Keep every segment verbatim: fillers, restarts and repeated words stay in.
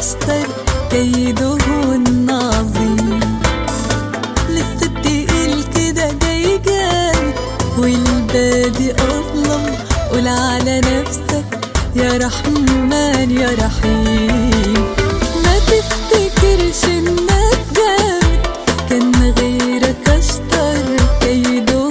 كشطر كيده النظيم. لسه بتقل كده جاي جامد والبادي أظلم. قول على نفسك يا رحمن يا رحيم. ما تفتكرش انك جامد كان غيرك اشطر كيده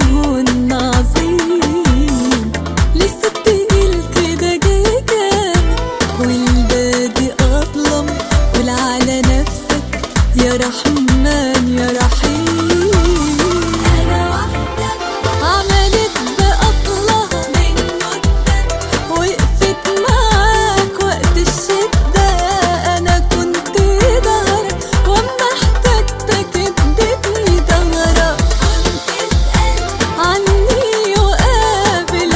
النظيم. لسه بتقل كده جاي جامد والبادي أظلم. قول على نفسك يا رحمن يا رحيم. أنا واحدة عملت بأصلها من مدة وقفت معاك وقت الشدة. أنا كنت ظهرك وأما احتجتك اديتني ظهرك. كنت اسأل عني وقابل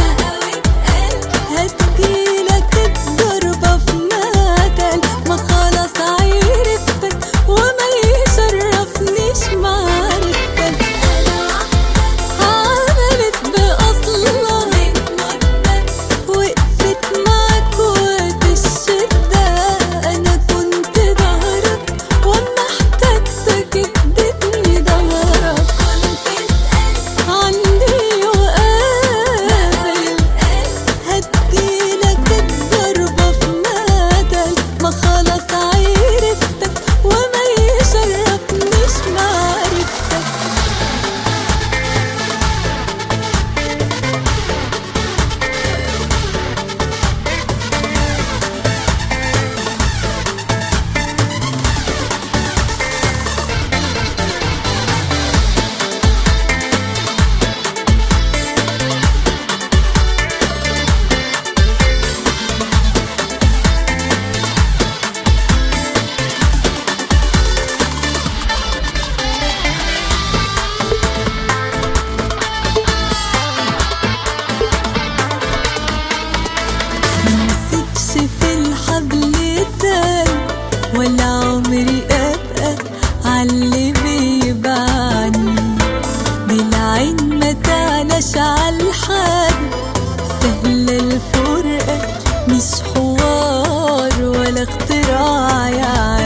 هتجيلك الضربة في مقتل. ما خلاص عرفتك وما يشرفنيش معرفتك. عملت بأصلها من مدة وقفت معاك وقت الشدة. أنا كنت ظهرك وأما احتجتك اديتني ظهرك. كنت اسأل عني وقابل هتجيلك الضربة في مقتل. ما خلاص عرفتك وما يشرفنيش معرفتك. ممسكش في الحبل التاني ولا عمري أبقى عاللي بيبعني. بالعين ما تعلاش عالحال سهلة الفرقة مش حوار ولا اختراع يعني.